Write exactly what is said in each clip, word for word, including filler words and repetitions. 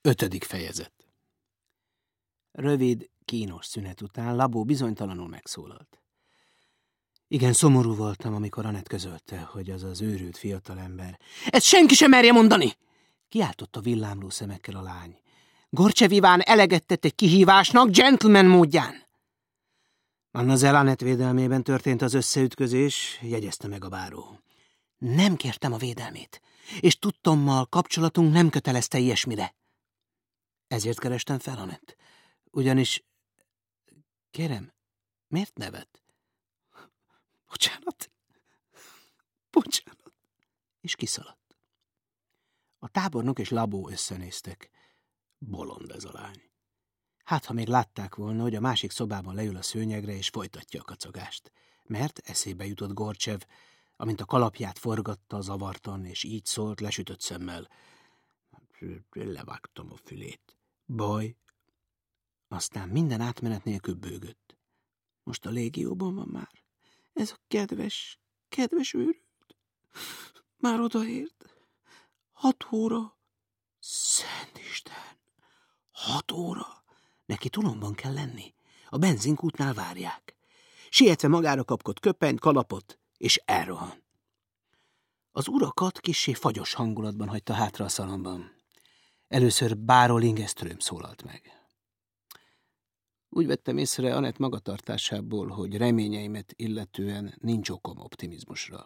Ötödik fejezet. Rövid, kínos szünet után Labó bizonytalanul megszólalt. Igen, szomorú voltam, amikor Anett közölte, hogy az az őrült fiatalember. Ezt senki sem merje mondani! Kiáltotta villámló szemekkel a lány. Gorcsev Iván eleget tett egy kihívásnak, gentleman módján. Mademoiselle Anett védelmében történt az összeütközés, jegyezte meg a báró. Nem kértem a védelmét, és tudtommal kapcsolatunk nem kötelezte ilyesmire. Ezért kerestem fel Anett. Ugyanis... Kérem, miért nevet? Bocsánat. Bocsánat. És kiszaladt. A tábornok és Labó összenéztek. Bolond ez a lány. Hát, ha még látták volna, hogy a másik szobában leül a szőnyegre és folytatja a kacogást. Mert eszébe jutott Gorcsev, amint a kalapját forgatta zavartan, és így szólt lesütött szemmel. Levágtam a fülét. Baj. Aztán minden átmenet nélkül bőgött. Most a légióban van már. Ez a kedves, kedves őrült. Már odaért. Hat óra. Szent Isten. Hat óra. Neki Toulonban kell lenni. A benzinkútnál várják. Sietve magára kapkod köpenyt, kalapot, és elrohan. Az urakat kissé fagyos hangulatban hagyta hátra a szalomban. Először báró Lingström szólalt meg. Úgy vettem észre Anett magatartásából, hogy reményeimet illetően nincs okom optimizmusra.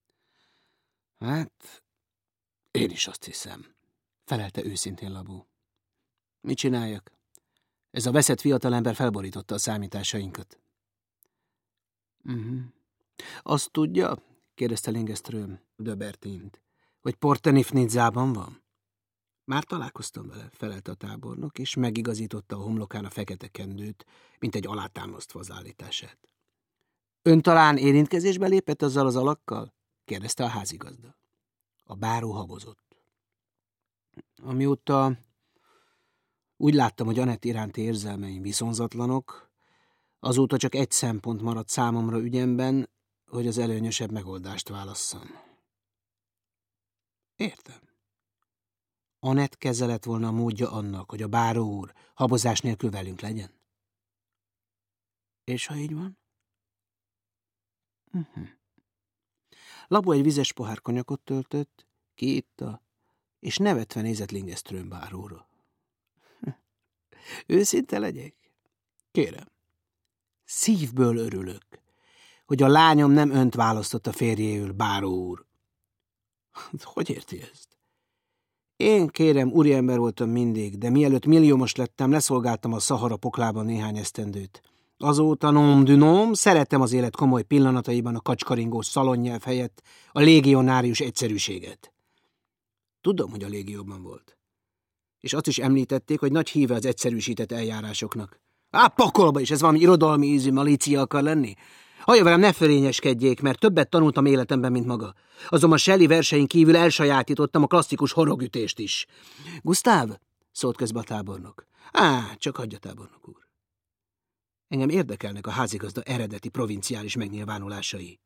Hát, én is azt hiszem, felelte őszintén Labó. Mit csináljak? Ez a veszett fiatalember felborította a számításainkat. Uh-huh. Azt tudja, kérdezte Lingström de Bertint, hogy Portenifnidzában van? Már találkoztam vele, felelte a tábornok, és megigazította a homlokán a fekete kendőt, mint egy alátámasztva az állítását. Ön talán érintkezésbe lépett azzal az alakkal? Kérdezte a házigazda. A báró habozott. Amióta úgy láttam, hogy Anett iránti érzelmeim viszonzatlanok, azóta csak egy szempont maradt számomra ügyemben, hogy az előnyösebb megoldást válasszam. Értem. Anett keze lett volna a módja annak, hogy a báró úr habozás nélkül velünk legyen? És ha így van? Uh-huh. Labó egy vizes pohár konyakot töltött, kiitta, és nevetve nézett Lingström báróra. Őszinte legyek? Kérem. Szívből örülök, hogy a lányom nem önt választotta férjéül, báró úr. Hogy érti ezt? Én, kérem, úriember voltam mindig, de mielőtt milliómos lettem, leszolgáltam a Szahara poklában néhány esztendőt. Azóta, nom du nom, szeretem az élet komoly pillanataiban a kacskaringós szalonnyelv helyett a légionárius egyszerűséget. Tudom, hogy a légióban volt. És azt is említették, hogy nagy híve az egyszerűsített eljárásoknak. Á, pakolba is, ez valami irodalmi ízű malícia akar lenni? Hallja velem, ne fölényeskedjék, mert többet tanultam életemben, mint maga. Azonban Shelley versein kívül elsajátítottam a klasszikus horogütést is. Gusztáv? Szólt közbe a tábornok. Á, csak hagyja, tábornok úr. Engem érdekelnek a házigazda eredeti provinciális megnyilvánulásai.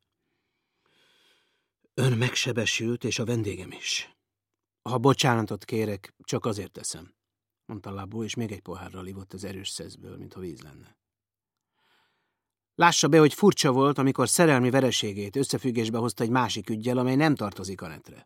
Ön megsebesült, és a vendégem is. Ha bocsánatot kérek, csak azért teszem, mondta Labó, és még egy pohárral ivott az erős szeszből, mintha víz lenne. Lássa be, hogy furcsa volt, amikor szerelmi vereségét összefüggésbe hozta egy másik üggyel, amely nem tartozik Anettre.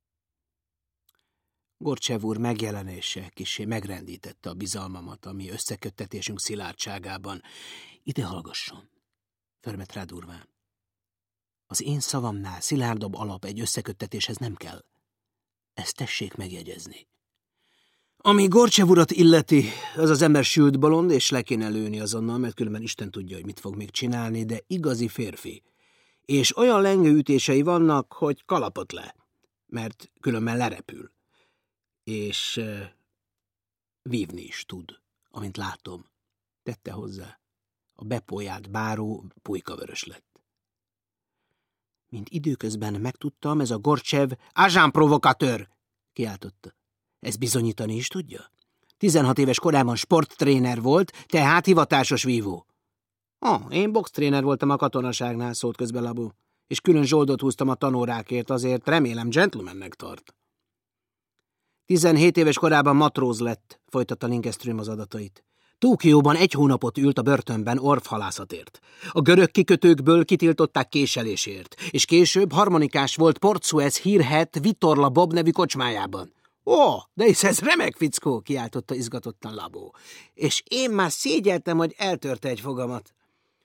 Gorcsev úr megjelenése kissé megrendítette a bizalmamat, ami összeköttetésünk szilárdságában. Ide hallgasson, förmet rá durván. Az én szavamnál szilárdabb alap egy összeköttetéshez nem kell. Ezt tessék megjegyezni. Ami Gorcsev urat illeti, az az ember sült bolond, és le kéne lőni azonnal, mert különben Isten tudja, hogy mit fog még csinálni, de igazi férfi. És olyan lengőütései vannak, hogy kalapot le, mert különben lerepül. És uh, vívni is tud, amint látom. Tette hozzá. A bepójált báró pulykavörös lett. Mint időközben megtudtam, ez a Gorcsev agent provocateur, kiáltotta. Ez bizonyítani is tudja? tizenhat éves korában sporttréner volt, tehát hivatásos vívó. Ah, én boxtréner voltam a katonaságnál, szólt közbe Labó, és külön zsoldot húztam a tanórákért, azért remélem gentlemannek tart. tizenhét éves korában matróz lett, folytatta Lindström az adatait. Tókióban egy hónapot ült a börtönben orvhalászatért. A görög kikötőkből kitiltották késelésért, és később harmonikás volt Port Suez hírhedt Vitorla Bob nevű kocsmájában. Ó, de hisz ez remek fickó, kiáltotta izgatottan Labó. És én már szégyeltem, hogy eltörte egy fogamat.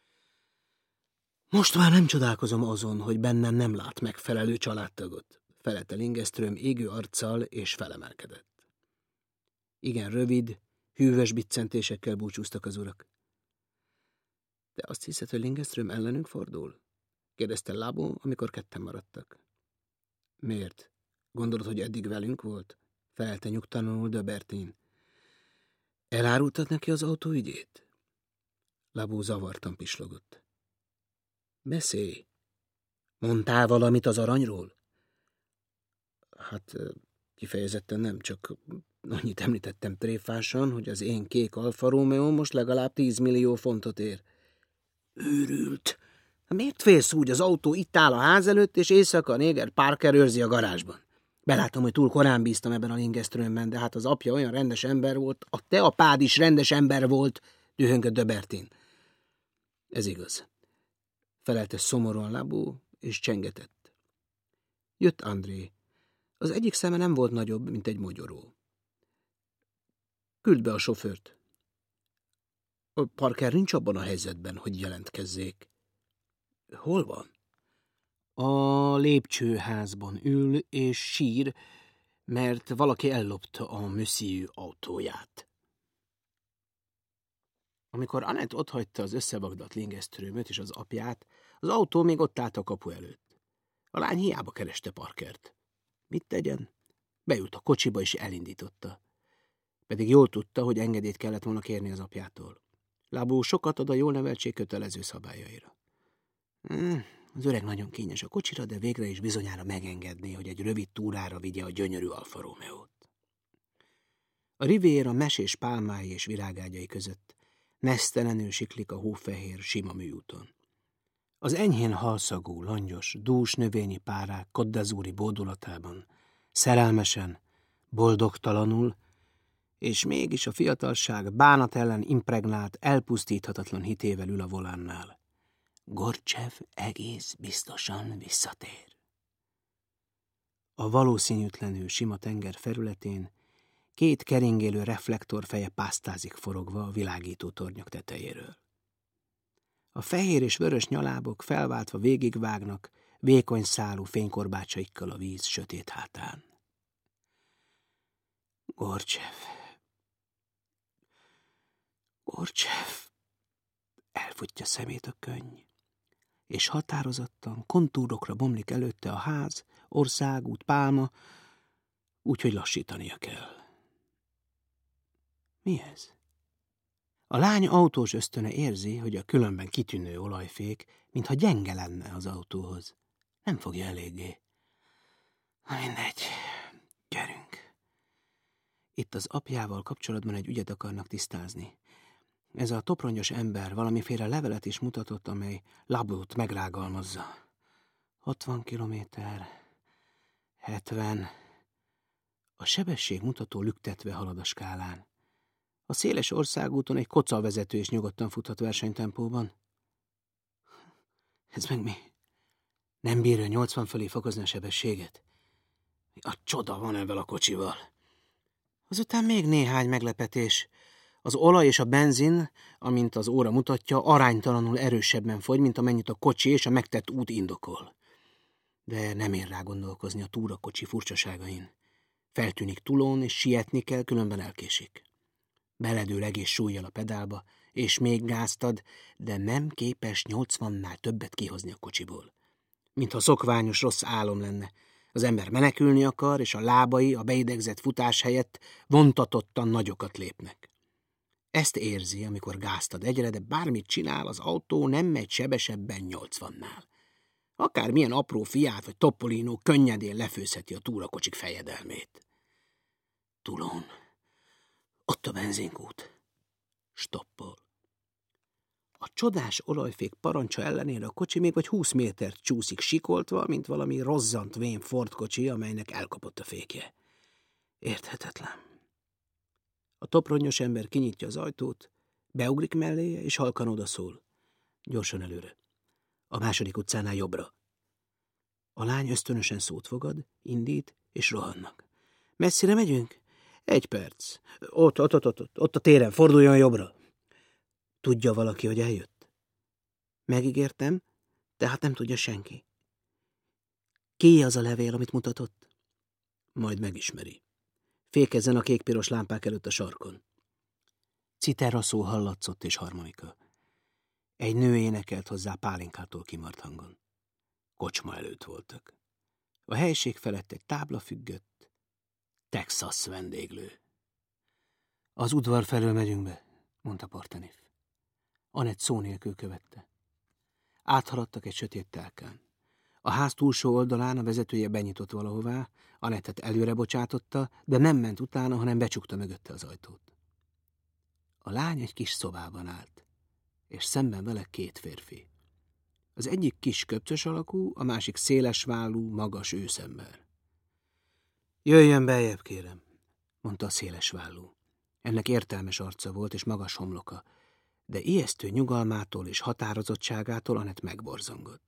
Most már nem csodálkozom azon, hogy bennem nem lát megfelelő családtagot, felelte Lindström égő arccal, és felemelkedett. Igen rövid, hűvös biccentésekkel búcsúztak az urak. De azt hiszed, hogy Lindström ellenünk fordul? Kérdezte Labó, amikor ketten maradtak. Miért? Gondolod, hogy eddig velünk volt? Felelte nyugtalanul de Bertin. Elárultad neki az autó ügyét? Labó zavartan pislogott. Beszélj! Mondtál valamit az aranyról? Hát kifejezetten nem, csak annyit említettem tréfásan, hogy az én kék Alfa Romeo most legalább tíz millió fontot ér. Őrült! Miért félsz úgy? Az autó itt áll a ház előtt, és éjszaka a néger Parker őrzi a garázsban. Belátom, hogy túl korán bíztam ebben a Lindströmben, de hát az apja olyan rendes ember volt, a te apád is rendes ember volt, dühöngött de Bertin. Ez igaz. Felelte szomorúan Labó, és csengetett. Jött André. Az egyik szeme nem volt nagyobb, mint egy mogyoró. Küld be a sofőrt. A Parker nincs abban a helyzetben, hogy jelentkezzék. Hol van? A lépcsőházban ül és sír, mert valaki ellopta a Monsieur autóját. Amikor Annette otthagyta az összevagdat Lindströmöt és az apját, az autó még ott állt a kapu előtt. A lány hiába kereste Parkert. Mit tegyen? Beült a kocsiba és elindította. Pedig jól tudta, hogy engedélyt kellett volna kérni az apjától. Labó sokat ad a jól neveltség kötelező szabályaira. Hmm, az öreg nagyon kényes a kocsira, de végre is bizonyára megengedné, hogy egy rövid túrára vigye a gyönyörű Alfa Romeót. A Riviera mesés pálmái és virágágyai között nesztelenül siklik a hófehér, sima műúton. Az enyhén halszagú, langyos, dús növényi párák Côte d'Azuri bódulatában, szerelmesen, boldogtalanul, és mégis a fiatalság bánat ellen impregnált, elpusztíthatatlan hitével ül a volánnál. Gorcsev egész biztosan visszatér. A valószínűtlenül sima tenger felületén két keringélő reflektorfeje pásztázik forogva a világító tornyok tetejéről. A fehér és vörös nyalábok felváltva végigvágnak vékony szálú fénykorbácsaikkal a víz sötét hátán. Gorcsev. Gorcsev. Elfutja szemét a könny, és határozottan kontúrokra bomlik előtte a ház, országút, pálma, úgyhogy lassítania kell. Mi ez? A lány autós ösztöne érzi, hogy a különben kitűnő olajfék, mintha gyenge lenne az autóhoz. Nem fogja eléggé. Na mindegy, gyerünk. Itt az apjával kapcsolatban egy ügyet akarnak tisztázni. Ez a topronyos ember valamiféle levelet is mutatott, amely Labót megrágalmazza. hatvan kilométer, hetven. A sebességmutató lüktetve halad a skálán. A széles országúton egy kocavezető is nyugodtan futhat versenytempóban. Ez meg mi? Nem bírja nyolcvan fölé fokozni a sebességet? A csoda van ebben a kocsival. Azután még néhány meglepetés. Az olaj és a benzin, amint az óra mutatja, aránytalanul erősebben fogy, mint amennyit a kocsi és a megtett út indokol. De nem ér rá gondolkozni a túrakocsi furcsaságain. Feltűnik Toulon, és sietni kell, különben elkésik. Beledől egész súllyal a pedálba, és még gáztad, de nem képes nyolcvannál többet kihozni a kocsiból. Mintha szokványos rossz álom lenne. Az ember menekülni akar, és a lábai a beidegzett futás helyett vontatottan nagyokat lépnek. Ezt érzi, amikor gáztad egyre, de bármit csinál, az autó nem megy sebesebben nyolcvannál. Akármilyen apró Fiat vagy Topolino könnyedén lefőzheti a túrakocsik fejedelmét. Toulon. Ott a benzinkút. Stoppol. A csodás olajfék parancsa ellenére a kocsi még vagy húsz métert csúszik sikoltva, mint valami rozzant vén Ford kocsi, amelynek elkapott a fékje. Érthetetlen. A topronyos ember kinyitja az ajtót, beugrik melléje, és halkan odaszól. Gyorsan előre. A második utcánál jobbra. A lány ösztönösen szót fogad, indít, és rohannak. Messzire megyünk? Egy perc. Ott, ott, ott, ott, ott, ott a téren, forduljon jobbra. Tudja valaki, hogy eljött? Megígértem, tehát nem tudja senki. Ki az a levél, amit mutatott? Majd megismeri. Fékezzen a kék-piros lámpák előtt a sarkon. Citerra szó hallatszott és harmonika. Egy nő énekelt hozzá pálinkától kimart hangon. Kocsma előtt voltak. A helység felett egy tábla függött. Texas vendéglő. Az udvar felől megyünk be, mondta Portanif. Anett szó nélkül követte. Áthaladtak egy sötét telkán. A ház túlsó oldalán a vezetője benyitott valahová, Anettet előre bocsátotta, de nem ment utána, hanem becsukta mögötte az ajtót. A lány egy kis szobában állt, és szemben vele két férfi. Az egyik kis köpcös alakú, a másik szélesvállú, magas őszember. Jöjjön beljebb, kérem, mondta a szélesvállú. Ennek értelmes arca volt és magas homloka, de ijesztő nyugalmától és határozottságától Anett megborzongott.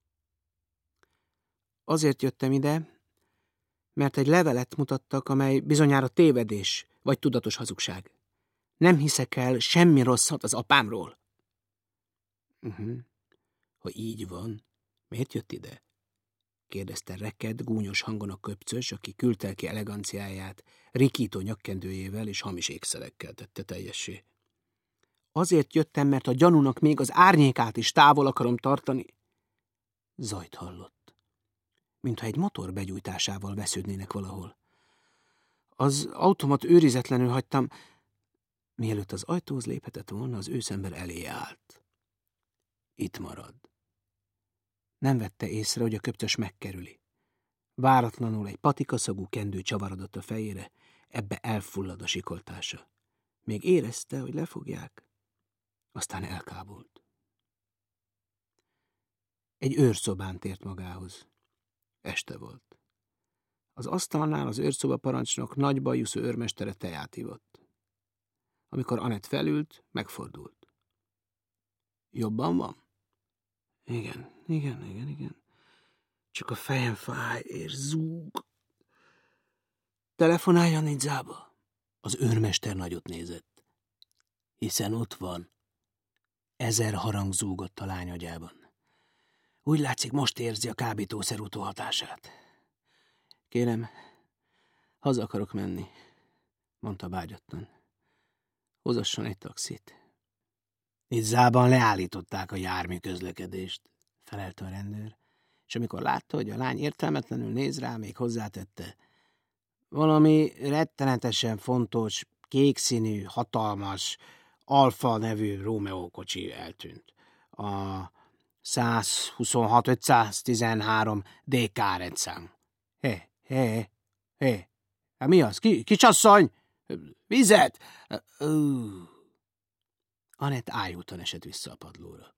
Azért jöttem ide, mert egy levelet mutattak, amely bizonyára tévedés vagy tudatos hazugság. Nem hiszek el semmi rosszat az apámról. Uh-huh. Ha így van, miért jött ide? Kérdezte reked, gúnyos hangon a köpcös, aki kültelki eleganciáját rikító nyakkendőjével és hamis ékszerekkel tette teljessé. Azért jöttem, mert a gyanúnak még az árnyékát is távol akarom tartani. Zajt hallott, mintha egy motor begyújtásával vesződnének valahol. Az automat őrizetlenül hagytam. Mielőtt az ajtóhoz léphetett volna, az őszember elé állt. Itt marad. Nem vette észre, hogy a köpcös megkerüli. Váratlanul egy patikaszagú kendő csavarodott a fejére, ebbe elfullad a sikoltása. Még érezte, hogy lefogják, aztán elkábult. Egy őrszobán tért magához. Este volt. Az asztalnál az őrszoba parancsnok nagy bajuszú őrmestere teját ivott. Amikor Anett felült, megfordult. Jobban van? Igen, igen, igen, igen. Csak a fejem fáj és zúg. Telefonáljon Nidzába. Az őrmester nagyot nézett. Hiszen ott van. Ezer harang zúgott a lány agyában. Úgy látszik, most érzi a kábítószerútó hatását. Kérem, haza akarok menni, mondta bágyattan. Hozasson egy taxit. Nizzában leállították a jármű közlekedést, felelte a rendőr, és amikor látta, hogy a lány értelmetlenül néz rá, még hozzátette. Valami rettenetesen fontos, kékszínű, hatalmas, Alfa nevű Rómeó kocsi eltűnt. A száz huszonhat ötszáztizenhárom dé ká rendszám. Hé, hé, hé, mi az? Ki, kicsasszony? Vizet? Uh. Anett ájultan esett vissza a padlóra.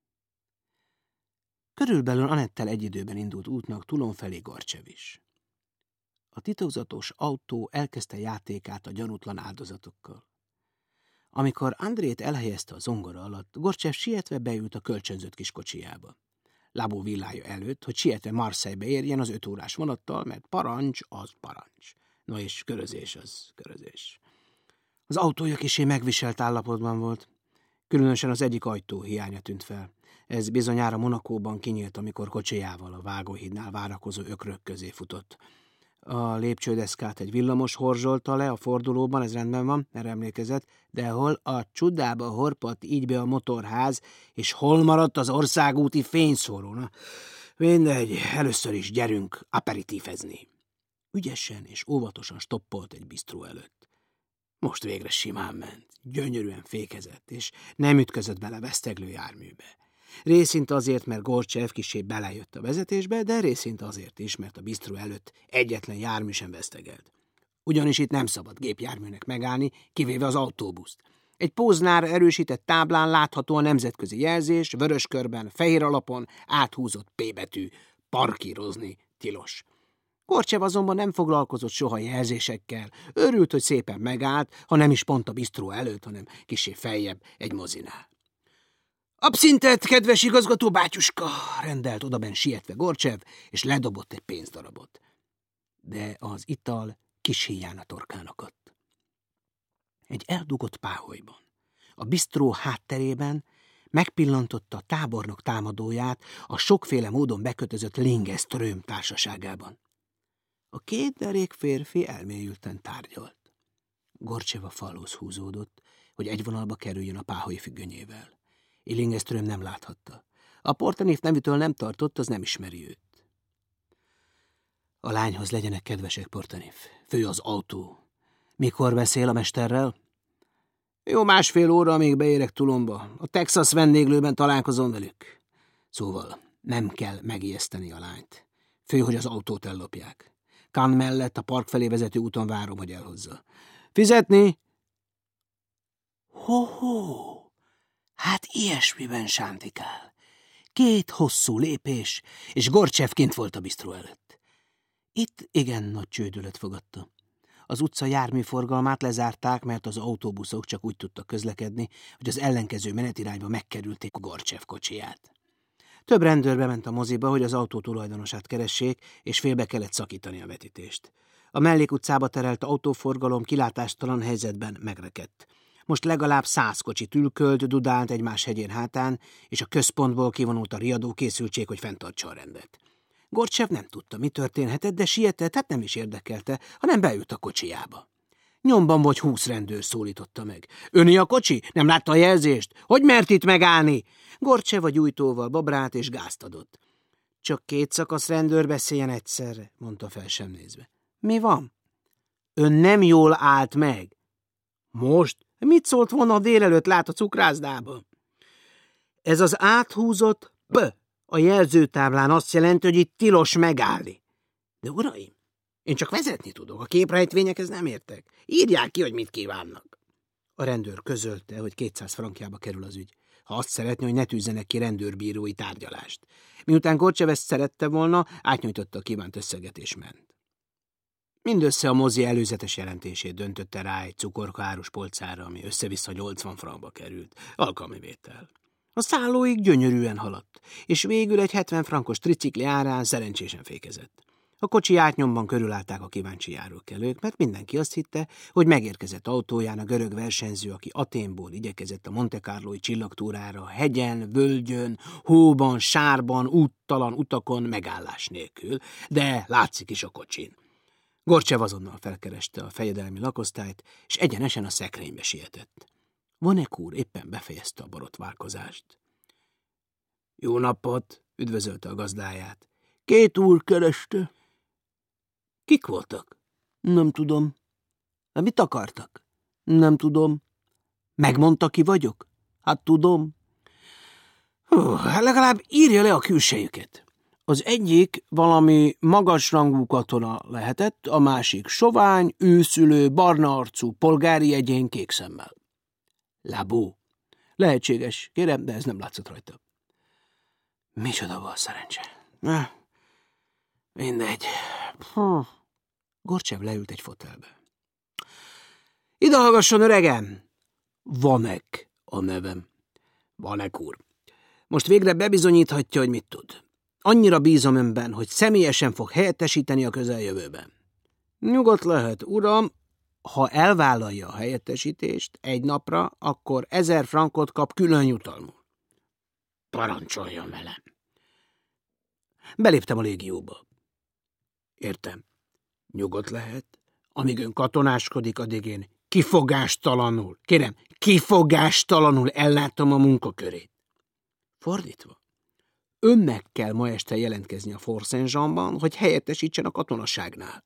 Körülbelül Anettel egy időben indult útnak Toulon felé Gorcsev is. A titokzatos autó elkezdte játékát a gyanútlan áldozatokkal. Amikor Andrét elhelyezte a zongora alatt, Gorcsev sietve beült a kölcsönzött kis kocsijába. Lábó villája előtt, hogy sietve Marseille-be érjen az öt órás vonattal, mert parancs az parancs. No és körözés az körözés. Az autója kissé megviselt állapotban volt. Különösen az egyik ajtó hiánya tűnt fel. Ez bizonyára Monacóban kinyílt, amikor kocsijával a vágóhídnál várakozó ökrök közé futott. A lépcsődeszkát egy villamos horzsolta le a fordulóban, ez rendben van, erre emlékezett, de hol a csudába horpadt így be a motorház, és hol maradt az országúti fényszóró? Na, mindegy, először is gyerünk aperitífezni. Ügyesen és óvatosan stoppolt egy bisztró előtt. Most végre simán ment, gyönyörűen fékezett, és nem ütközött bele veszteglő járműbe. Részint azért, mert Gorcsev kissé belejött a vezetésbe, de részint azért is, mert a bisztró előtt egyetlen jármű sem vesztegelt. Ugyanis itt nem szabad gépjárműnek megállni, kivéve az autóbuszt. Egy Póznár erősített táblán látható a nemzetközi jelzés, vörös körben, fehér alapon áthúzott P betű, parkírozni tilos. Gorcsev azonban nem foglalkozott soha jelzésekkel, örült, hogy szépen megállt, ha nem is pont a bisztró előtt, hanem kissé feljebb egy mozinál. Abszintet, kedves igazgató bátyuska, rendelt odaben sietve Gorcsev, és ledobott egy pénzdarabot. De az ital kis híján a torkán akadt. Egy eldugott páholyban, a bisztró hátterében megpillantotta a tábornok támadóját a sokféle módon bekötözött Lingström társaságában. A két derék férfi elmélyülten tárgyalt. Gorcsev a falhoz húzódott, hogy egy vonalba kerüljön a páholy függönyével. Lingström nem láthatta. A Portanév nevűtől nem tartott, az nem ismeri őt. A lányhoz legyenek kedvesek, Portanév. Fő az autó. Mikor beszél a mesterrel? Jó másfél óra, amíg beérek Toulonba. A Texas vendéglőben találkozom velük. Szóval nem kell megijeszteni a lányt. Fő, hogy az autót ellopják. Cannes mellett a park felé vezető úton várom, hogy elhozza. Fizetni? Ho-ho! Hát ilyesmiben sántikál. Két hosszú lépés, és Gorcsev kint volt a bisztró előtt. Itt igen nagy csődület fogadta. Az utca járműforgalmát lezárták, mert az autóbuszok csak úgy tudtak közlekedni, hogy az ellenkező menetirányba megkerülték a Gorcsev kocsiját. Több rendőr bement a moziba, hogy az autó tulajdonosát keressék, és félbe kellett szakítani a vetítést. A mellékutcába terelt autóforgalom kilátástalan helyzetben megrekedt. Most legalább száz kocsi tülkölt, dudált egymás hegyén hátán, és a központból kivonult a riadó készültség, hogy fenntartsa a rendet. Gorcsev nem tudta, mi történhetett, de sietett, hát nem is érdekelte, hanem beült a kocsijába. Nyomban vagy húsz rendőr szólította meg. Öni a kocsi? Nem látta a jelzést? Hogy mert itt megállni? Gorcsev a gyújtóval babrált és gázt adott. Csak két szakasz rendőr beszéljen egyszerre, mondta fel sem nézve. Mi van? Ön nem jól állt meg. Most? Mit szólt volna a délelőtt lát a cukrászdába? Ez az áthúzott B a jelzőtáblán azt jelenti, hogy itt tilos megállni. De uraim, én csak vezetni tudok, a képrejtvényekhez nem értek. Írják ki, hogy mit kívánnak. A rendőr közölte, hogy kétszáz frankjába kerül az ügy, ha azt szeretné, hogy ne tűzzenek ki rendőrbírói tárgyalást. Miután Gorcsev ezt szerette volna, átnyújtotta a kívánt összeget és ment. Mindössze a mozi előzetes jelentését döntötte rá egy cukorkárus polcára, ami össze-vissza nyolcvan frankba került. Alkalmi vétel. A szállóig gyönyörűen haladt, és végül egy hetven frankos tricikli árán szerencsésen fékezett. A kocsi átnyomban körülállták a kíváncsi járókelők, mert mindenki azt hitte, hogy megérkezett autóján a görög versenyző, aki Athénból igyekezett a Monte Carlói csillagtúrára, hegyen, völgyön, hóban, sárban, úttalan utakon megállás nélkül, de látszik is a kocsin. Gorcsev azonnal felkereste a fejedelmi lakosztályt, és egyenesen a szekrénybe sietett. Vonek úr éppen befejezte a borotválkozást. Jó napot, üdvözölte a gazdáját. Két úr kereste. Kik voltak? Nem tudom. De mit akartak? Nem tudom. Megmondta, ki vagyok? Hát tudom. Hú, hát legalább írja le a külsejüket. Az egyik valami magasrangú katona lehetett, a másik sovány, őszülő, barna arcú, polgári egyén kék szemmel. Lábó. Lehetséges, kérem, de ez nem látszott rajta. Micsoda bal szerencse. Ne, mindegy. Hm. Gorcsev leült egy fotelbe. Ide hallgasson, öregem! Vanek a nevem. Vanek úr. Most végre bebizonyíthatja, hogy mit tud. Annyira bízom önben, hogy személyesen fog helyettesíteni a közeljövőben. Nyugodt lehet, uram, ha elvállalja a helyettesítést egy napra, akkor ezer frankot kap külön jutalmul. Parancsoljon velem. Beléptem a légióba. Értem. Nyugodt lehet. Amíg ön katonáskodik, addig én kifogástalanul, kérem, kifogástalanul ellátom a munkakörét. Fordítva. Önnek kell ma este jelentkezni a Fort Saint-Jeanban, hogy helyettesítsen a katonaságnál.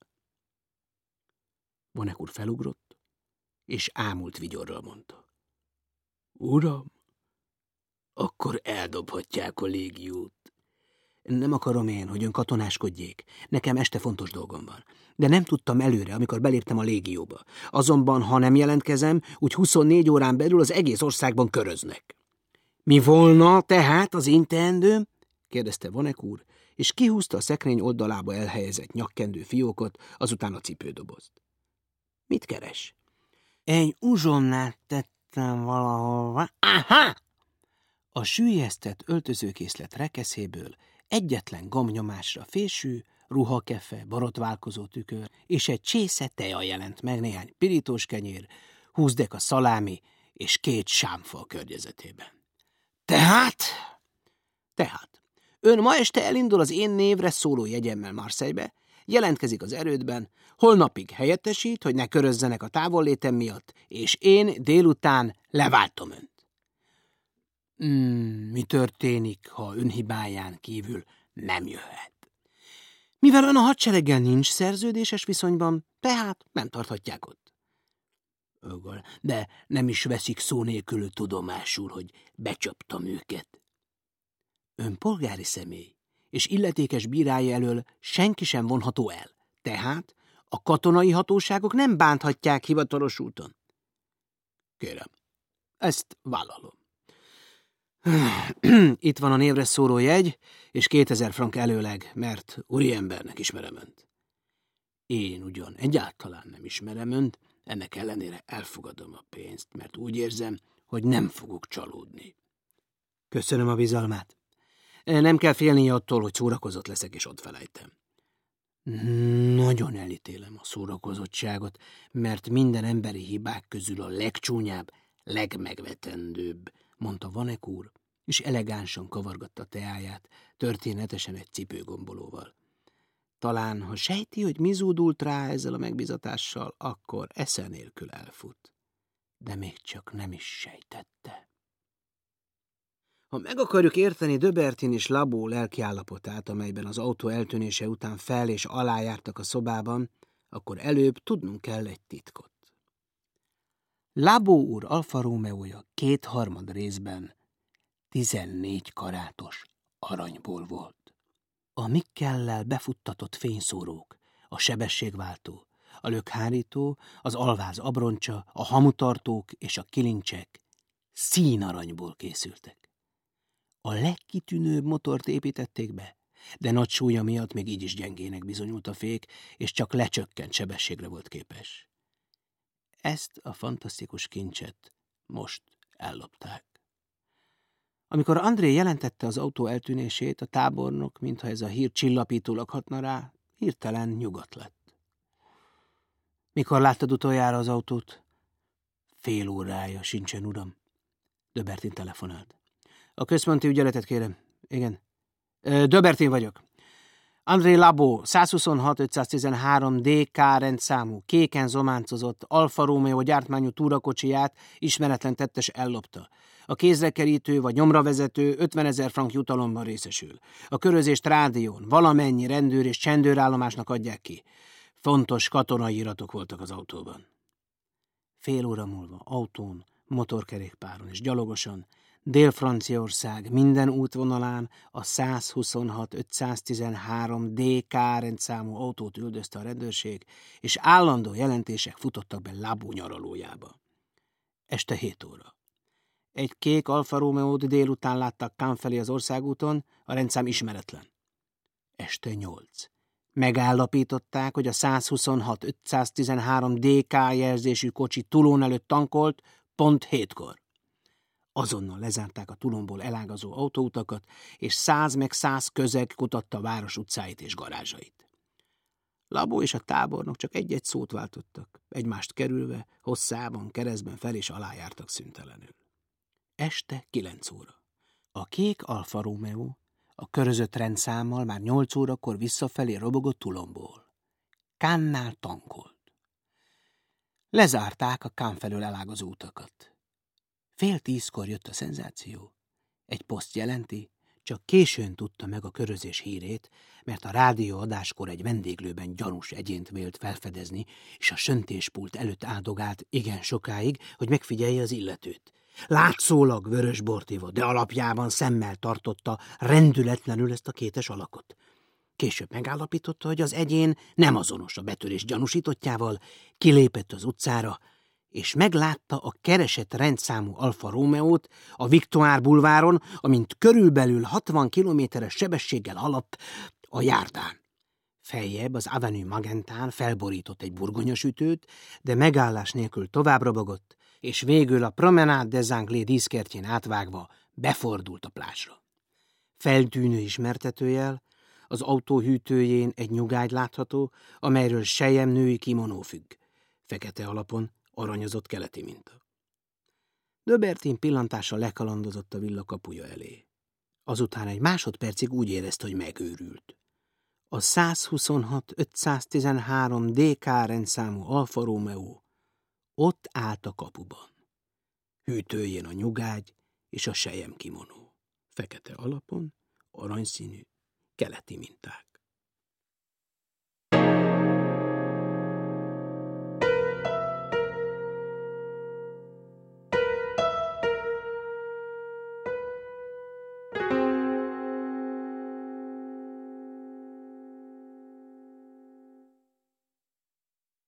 Vonek úr felugrott, és ámult vigyorral mondta. Uram, akkor eldobhatják a légiót. Nem akarom én, hogy ön katonáskodjék. Nekem este fontos dolgom van. De nem tudtam előre, amikor beléptem a légióba. Azonban, ha nem jelentkezem, úgy huszonnégy órán belül az egész országban köröznek. Mi volna tehát az én teendőm? Kérdezte Vonek úr, és kihúzta a szekrény oldalába elhelyezett nyakkendő fiókot, azután a cipődobozt. Mit keres? Egy uzsonnát tettem valahova. Aha! A süllyesztett öltözőkészlet rekeszéből egyetlen gombnyomásra fésű, ruhakefe, borotválkozó tükör és egy csésze teja jelent meg, néhány pirítós kenyér, húsz deka szalámi és két sámfal környezetében. Tehát? Tehát. Ön ma este elindul az én névre szóló jegyemmel Marseille-be, jelentkezik az erődben, holnapig helyettesít, hogy ne körözzenek a távollétem miatt, és én délután leváltom önt. Hmm, mi történik, ha ön hibáján kívül nem jöhet? Mivel ön a hadsereggel nincs szerződéses viszonyban, tehát nem tarthatják ott. De nem is veszik szó nélkül tudomásul, hogy becsaptam őket. Ön polgári személy, és illetékes bírája elől senki sem vonható el, tehát a katonai hatóságok nem bánthatják hivatalos úton. Kérem, ezt vállalom. Itt van a névre szóló jegy, és kétezer frank előleg, mert úriembernek ismerem önt. Én ugyan egyáltalán nem ismerem önt, ennek ellenére elfogadom a pénzt, mert úgy érzem, hogy nem fogok csalódni. Köszönöm a bizalmát. Nem kell félnie attól, hogy szórakozott leszek, és ott felejtem. Nagyon elítélem a szórakozottságot, mert minden emberi hibák közül a legcsúnyább, legmegvetendőbb, mondta Vanek úr, és elegánsan kavargatta teáját, történetesen egy cipőgombolóval. Talán, ha sejti, hogy mi zúdult rá ezzel a megbizatással, akkor esze nélkül elfut. De még csak nem is sejtette. Ha meg akarjuk érteni de Bertin és Labó lelkiállapotát, amelyben az autó eltűnése után fel és alá jártak a szobában, akkor előbb tudnunk kell egy titkot. Labó úr Alfa Romeója kétharmad részben tizennégy karátos aranyból volt. A Mikkellel befuttatott fényszórók, a sebességváltó, a lökhárító, az alváz abroncsa, a hamutartók és a kilincsek színaranyból készültek. A legkitűnőbb motort építették be, de nagy súlya miatt még így is gyengének bizonyult a fék, és csak lecsökkent sebességre volt képes. Ezt a fantasztikus kincset most ellopták. Amikor André jelentette az autó eltűnését, a tábornok, mintha ez a hír csillapítólag hatna rá, hirtelen nyugodt lett. Mikor láttad utoljára az autót? Fél órája sincsen, uram. de Bertin telefonált. A központi ügyeletet kérem. Igen. de Bertin vagyok. André Labó, százhuszonhat ötszáztizenhárom dé ká rendszámú, kéken zománcozott Alfa Romeo gyártmányú túrakocsiját ismeretlen tettes ellopta. A kézrekerítő vagy nyomravezető ötvenezer frank jutalomban részesül. A körözést rádión valamennyi rendőr és csendőrállomásnak adják ki. Fontos katonai iratok voltak az autóban. Fél óra múlva autón, motorkerékpáron és gyalogosan Dél-Franciaország minden útvonalán a százhuszonhat ötszáztizenhárom dé ká rendszámú autót üldözte a rendőrség, és állandó jelentések futottak be Labó nyaralójába. Este hét óra. Egy kék Alfa Romeót délután láttak Cannes felé az országúton, a rendszám ismeretlen. Este nyolc. Megállapították, hogy a százhuszonhat ötszáztizenhárom dé ká jelzésű kocsi Toulon előtt tankolt, pont hétkor. Azonnal lezárták a Toulonból elágazó autóutakat, és száz meg száz közeg kutatta a város utcáit és garázsait. Labó és a tábornok csak egy-egy szót váltottak, egymást kerülve, hosszában, keresztben fel és alá jártak szüntelenül. Este kilenc óra. A kék Alfa Romeo a körözött rendszámmal már nyolc órakor visszafelé robogott Toulonból. Cannes-nál tankolt. Lezárták a Cannes felől elágazó utakat. Fél tízkor jött a szenzáció. Egy poszt jelenti, csak későn tudta meg a körözés hírét, mert a rádióadáskor egy vendéglőben gyanús egyént vélt felfedezni, és a söntéspult előtt áldogált igen sokáig, hogy megfigyelje az illetőt. Látszólag vörös bort ivott, de alapjában szemmel tartotta rendületlenül ezt a kétes alakot. Később megállapította, hogy az egyén nem azonos a betörés gyanúsítottjával, kilépett az utcára, és meglátta a keresett rendszámú Alfa Romeót a Victoire bulváron, amint körülbelül hatvan kilométeres sebességgel haladt a járdán. Feljebb az Avenue Magentán felborított egy burgonyasütőt, de megállás nélkül tovább robogott, és végül a Promenade des Anglais díszkertjén átvágva befordult a plázsra. Feltűnő ismertetőjel, az autó hűtőjén egy nyugágy látható, amelyről selyemnői kimonó függ. Fekete alapon aranyozott keleti minta. de Bertin pillantása lekalandozott a villa kapuja elé. Azután egy másodpercig úgy érezte, hogy megőrült. A százhuszonhat ötszáztizenhárom dé ká rendszámú Alfa Romeo ott állt a kapuban. Hűtőjén a nyugágy és a selyemkimonó. Fekete alapon, aranyszínű, keleti minták.